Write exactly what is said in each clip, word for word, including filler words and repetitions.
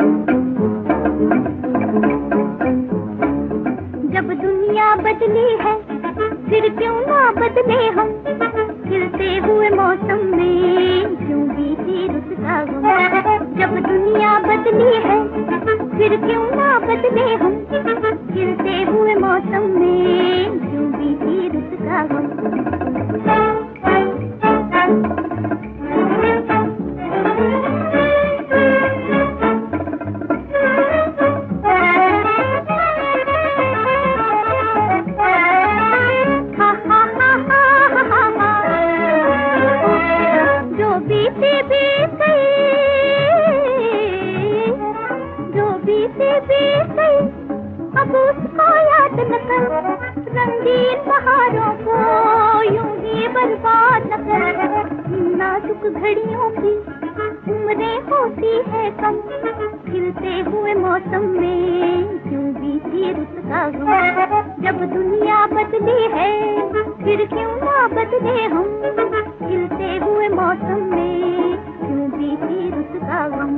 जब दुनिया बदली है फिर क्यों ना बदले हम, खिलते हुए मौसम में क्यों बीती रुत का गम। जब दुनिया बदली है फिर क्यों ना बदले हम, खिलते हुए मौसम में क्यों बीती रुत का गम। अब उसको याद न कर, रंगीन बहारों को यूं ही बर्बाद न कर। नाजुक घड़ियों की उम्रें होती है कम, खिलते हुए मौसम में क्यों बीती रुत का गम। जब दुनिया बदली है फिर क्यों ना बदले हम, खिलते हुए मौसम में क्यों बीती रुत का गम।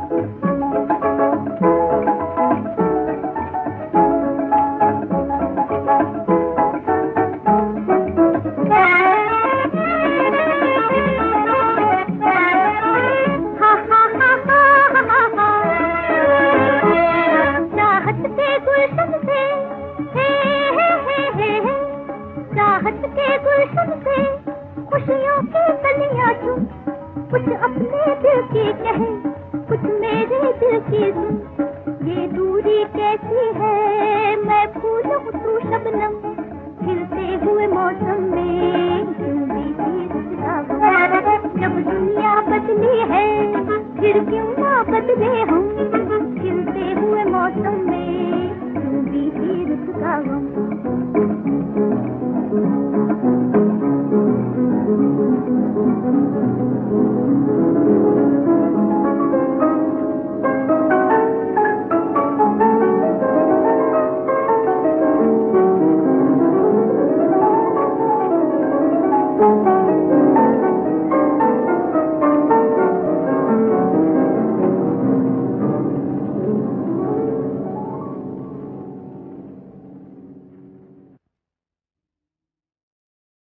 चाहत के गुलशन से खुशियों की कलियां चुन, कुछ अपने दिल की कहे कुछ मेरे दिल की सुन। ये दूरी कैसी है मैं फूल हूँ तू शबनम, खिलते हुए मौसम में क्यों बीती रुत का गम। जब दुनिया बदली है फिर क्यों ना बदले हम,